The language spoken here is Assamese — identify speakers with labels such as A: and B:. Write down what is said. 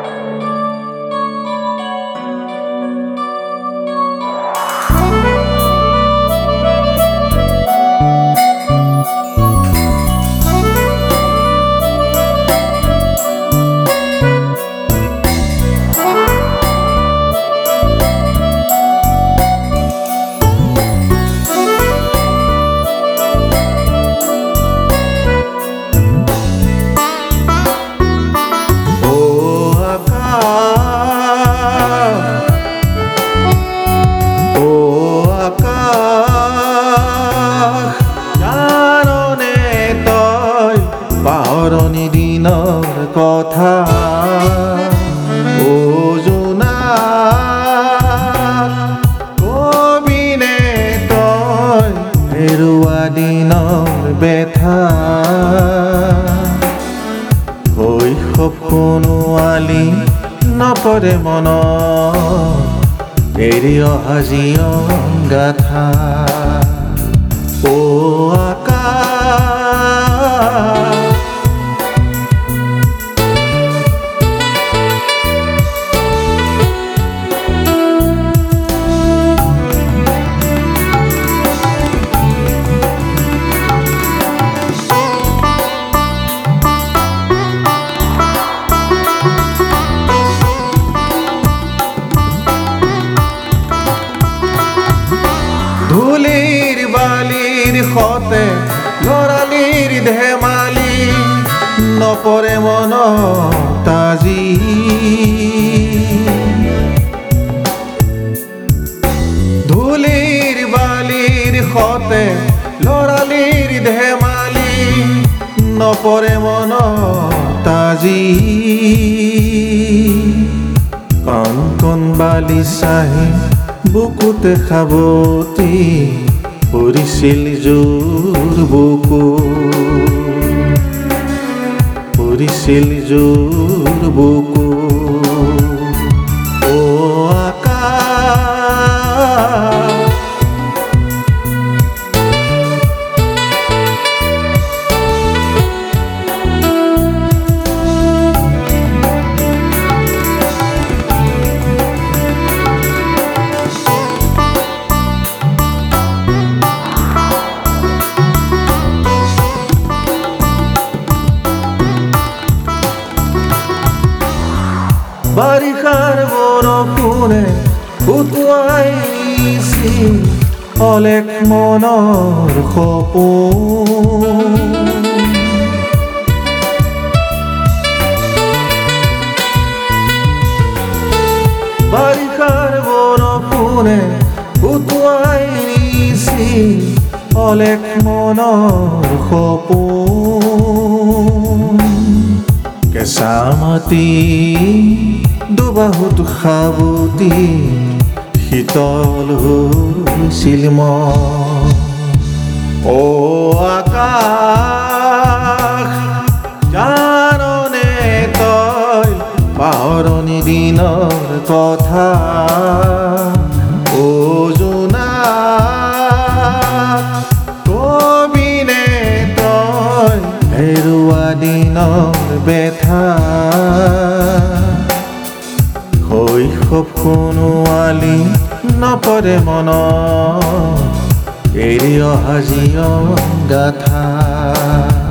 A: পাহৰণি দিনৰ কথা কবিনে তই হেৰুৱা দিনৰ বেথা শৈশৱ কোনো আলি নপৰে মনত এৰি অহা জীৱন গাথা আকাশ ধূলিৰ বালিৰ সতে লৰালিৰ ধেমালি নপৰে মনত আজি ধূলিৰ বালিৰ সতে লৰালিৰ ধেমালি নপৰে মনত আজি কণ কণ বালি চাহি বুকুতে খাবতি পৰিছিল জোৰ বুকু পৰিছিল জোৰ বুকু আকাশ বাৰিষাৰ বৰষুণে উটুৱাই নিছিল অলেখ মনৰ সপোন বাৰিষাৰ বৰষুণে উটুৱাই নিছিল অলেখ মনৰ সপোন কেঁচা মাটি দুবাহুত সাবতি শীতল হৈছিল আকাশ জাননে তই পাহৰণি দিনৰ কথা কবিনে তই হেৰুৱা দিনৰ বেথা শৈশৱ কোনো আলি নপৰে মনত এৰি অহা জীৱন গাথা